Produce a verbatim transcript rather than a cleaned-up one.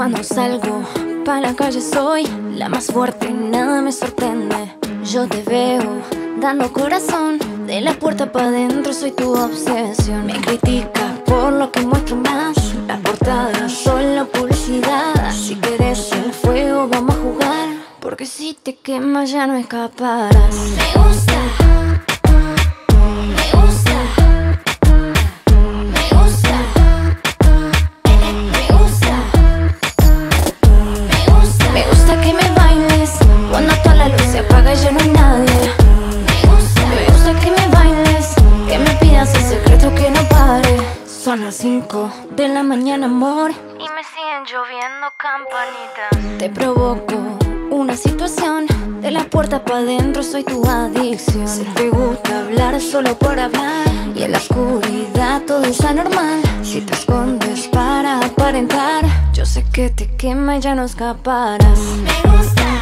Cuando salgo pa' la calle soy la más fuerte, nada me sorprende. Yo te veo dando corazón, de la puerta pa' adentro soy tu obsesión. Me criticas por lo que muestro más, las portadas son la publicidad. Si querés el fuego vamos a jugar, porque si te quemas ya no escaparás. Me gusta. Ya no hay nadie. Me gusta, me gusta que me bailes, que me pidas el secreto que no pare. Son las cinco de la mañana, amor, y me siguen lloviendo campanitas. Te provoco una situación, de la puerta pa' adentro soy tu adicción. Si te gusta hablar solo por hablar, y en la oscuridad todo es anormal. Si te escondes para aparentar, yo sé que te quema y ya no escaparás. Me gusta.